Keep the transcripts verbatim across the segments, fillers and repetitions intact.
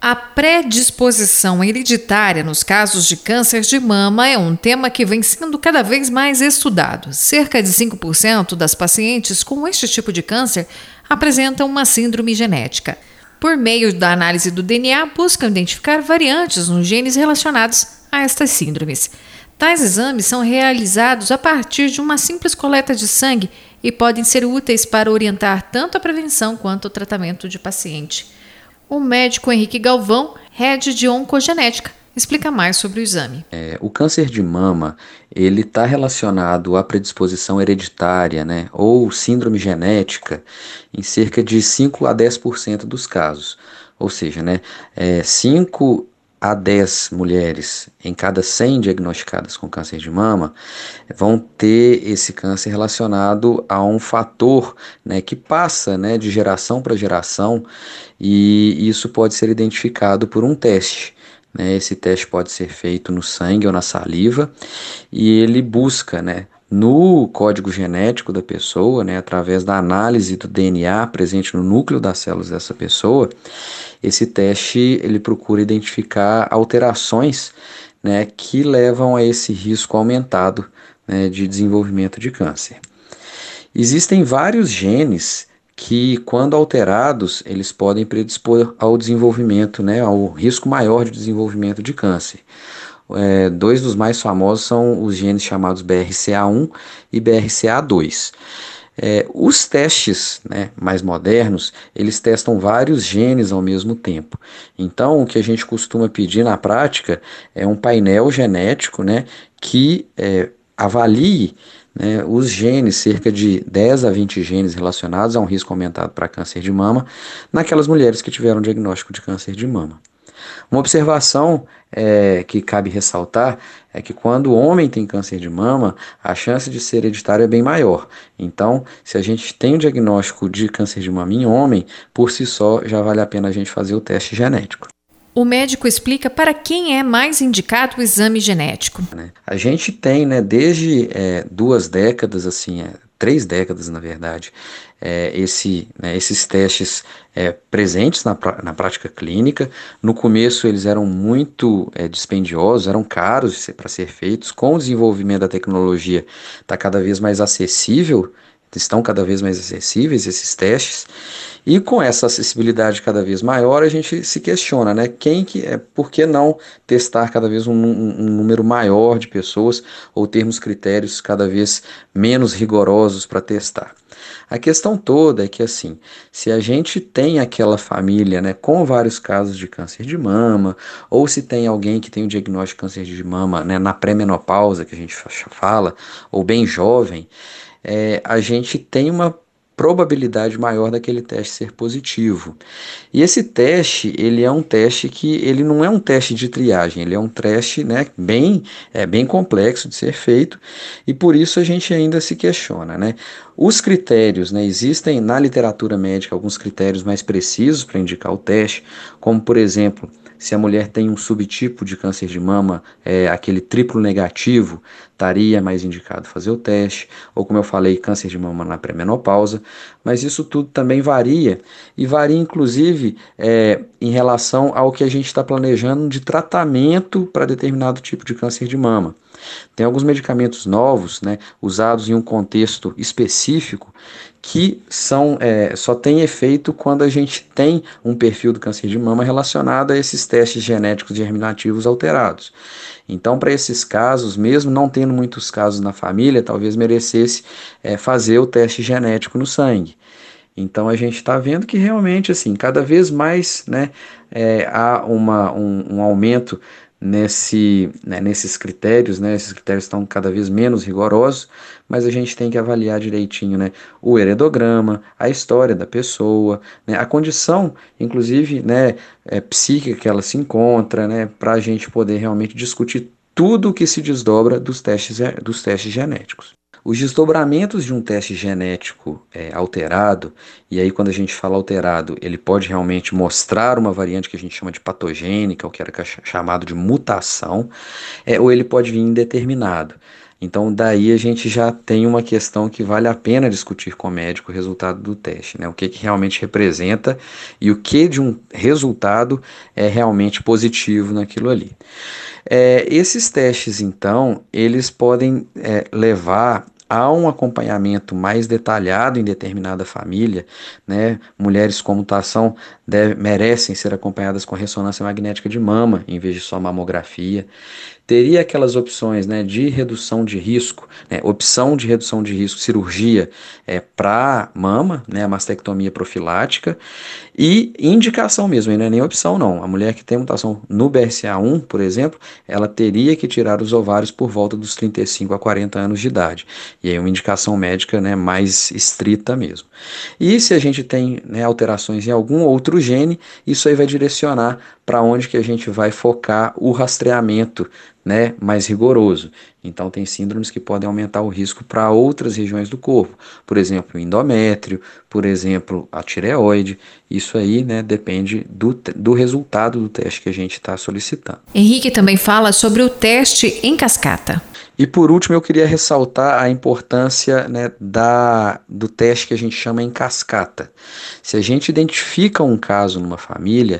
A predisposição hereditária nos casos de câncer de mama é um tema que vem sendo cada vez mais estudado. Cerca de cinco por cento das pacientes com este tipo de câncer apresentam uma síndrome genética. Por meio da análise do D N A, buscam identificar variantes nos genes relacionados a estas síndromes. Tais exames são realizados a partir de uma simples coleta de sangue e podem ser úteis para orientar tanto a prevenção quanto o tratamento de paciente. O médico Henrique Galvão, head de oncogenética, explica mais sobre o exame. É, o câncer de mama, ele está relacionado à predisposição hereditária, né, ou síndrome genética, em cerca de cinco a dez por cento dos casos. Ou seja, né, é, cinco a dez mulheres em cada cem diagnosticadas com câncer de mama vão ter esse câncer relacionado a um fator, né, que passa, né, de geração para geração, e isso pode ser identificado por um teste. Né, esse teste pode ser feito no sangue ou na saliva e ele busca, né, no código genético da pessoa, né, através da análise do D N A presente no núcleo das células dessa pessoa. Esse teste ele procura identificar alterações, né, que levam a esse risco aumentado, né, de desenvolvimento de câncer. Existem vários genes que, quando alterados, eles podem predispor ao desenvolvimento, né, ao risco maior de desenvolvimento de câncer. É, dois dos mais famosos são os genes chamados B R C A um e B R C A dois. É, os testes, né, mais modernos, eles testam vários genes ao mesmo tempo. Então, o que a gente costuma pedir na prática é um painel genético, né, que é, avalie, né, os genes, cerca de dez a vinte genes relacionados a um risco aumentado para câncer de mama, naquelas mulheres que tiveram diagnóstico de câncer de mama. Uma observação é, que cabe ressaltar é que quando o homem tem câncer de mama, a chance de ser hereditário é bem maior. Então, se a gente tem o diagnóstico de câncer de mama em homem, por si só já vale a pena a gente fazer o teste genético. O médico explica para quem é mais indicado o exame genético. A gente tem, né, desde é, duas décadas, assim, é, três décadas na verdade, é, esse, né, esses testes é, presentes na, na prática clínica. No começo eles eram muito é, dispendiosos, eram caros para ser feitos. Com o desenvolvimento da tecnologia está cada vez mais acessível, estão cada vez mais acessíveis esses testes, e com essa acessibilidade cada vez maior a gente se questiona, né, quem que é, por que não testar cada vez um, um, um número maior de pessoas ou termos critérios cada vez menos rigorosos para testar. A questão toda é que, assim, se a gente tem aquela família, né, com vários casos de câncer de mama, ou se tem alguém que tem o diagnóstico de câncer de mama, né, na pré-menopausa, que a gente fala, ou bem jovem, é, a gente tem uma probabilidade maior daquele teste ser positivo. E esse teste, ele é um teste que ele não é um teste de triagem, ele é um teste, né, bem, é, bem complexo de ser feito, e por isso a gente ainda se questiona, né? Os critérios, né, existem na literatura médica alguns critérios mais precisos para indicar o teste, como por exemplo, se a mulher tem um subtipo de câncer de mama, é, aquele triplo negativo, estaria mais indicado fazer o teste, ou como eu falei, câncer de mama na pré-menopausa, mas isso tudo também varia, e varia inclusive é, em relação ao que a gente está planejando de tratamento para determinado tipo de câncer de mama. Tem alguns medicamentos novos, né, usados em um contexto específico, que são, é, só tem efeito quando a gente tem um perfil do câncer de mama relacionado a esses testes genéticos germinativos alterados. Então, para esses casos, mesmo não tendo muitos casos na família, talvez merecesse é, fazer o teste genético no sangue. Então, a gente está vendo que realmente, assim, cada vez mais, né, é, há uma, um, um aumento nesse, né, nesses critérios, né, esses critérios estão cada vez menos rigorosos, mas a gente tem que avaliar direitinho, né, o heredograma, a história da pessoa, né, a condição, inclusive, né, é, psíquica que ela se encontra, né, para a gente poder realmente discutir tudo o que se desdobra dos testes, dos testes genéticos. Os desdobramentos de um teste genético é, alterado, e aí quando a gente fala alterado, ele pode realmente mostrar uma variante que a gente chama de patogênica, ou que era chamado de mutação, é, ou ele pode vir indeterminado. Então, daí a gente já tem uma questão que vale a pena discutir com o médico o resultado do teste, né? O que, que realmente representa e o que de um resultado é realmente positivo naquilo ali. É, esses testes, então, eles podem é, levar a um acompanhamento mais detalhado em determinada família, né? Mulheres com mutação deve, merecem ser acompanhadas com ressonância magnética de mama, em vez de só mamografia. Teria aquelas opções, né, de redução de risco, né, opção de redução de risco, cirurgia é, para mama, né, a mastectomia profilática, e indicação mesmo, não é nem opção não. A mulher que tem mutação no B R C A um, por exemplo, ela teria que tirar os ovários por volta dos trinta e cinco a quarenta anos de idade. E aí uma indicação médica, né, mais estrita mesmo. E se a gente tem, né, alterações em algum outro gene, isso aí vai direcionar para onde que a gente vai focar o rastreamento, né, mais rigoroso. Então tem síndromes que podem aumentar o risco para outras regiões do corpo, por exemplo, o endométrio, por exemplo, a tireoide. Isso aí, né, depende do, do resultado do teste que a gente está solicitando. Henrique também fala sobre o teste em cascata. E por último, eu queria ressaltar a importância, né, da, do teste que a gente chama em cascata. Se a gente identifica um caso numa família,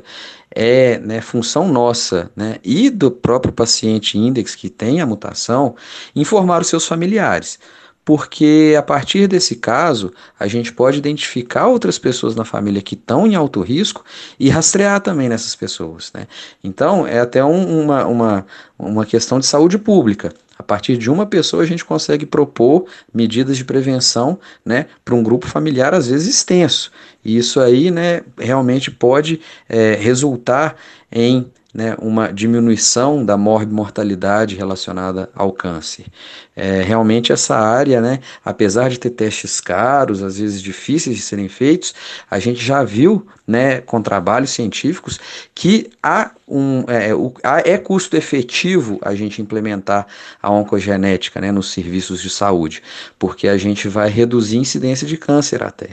é, né, função nossa, né, e do próprio paciente index que tem a mutação, informar os seus familiares. Porque a partir desse caso, a gente pode identificar outras pessoas na família que estão em alto risco e rastrear também nessas pessoas, né? Então, é até um, uma, uma, uma questão de saúde pública. A partir de uma pessoa, a gente consegue propor medidas de prevenção, né, para um grupo familiar, às vezes extenso. E isso aí, né, realmente pode é, resultar em, né, uma diminuição da morbimortalidade relacionada ao câncer. É, realmente essa área, né, apesar de ter testes caros, às vezes difíceis de serem feitos, a gente já viu, né, com trabalhos científicos que há um, é, o, há, é custo efetivo a gente implementar a oncogenética, né, nos serviços de saúde, porque a gente vai reduzir a incidência de câncer até.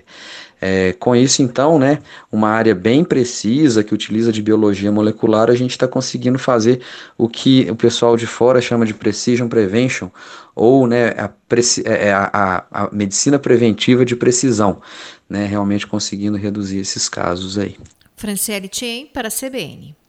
É, com isso, então, né, uma área bem precisa que utiliza de biologia molecular, a gente está conseguindo fazer o que o pessoal de fora chama de precision prevention, ou, né, a, a, a, a medicina preventiva de precisão, né, realmente conseguindo reduzir esses casos aí. Franciele Tien para a C B N.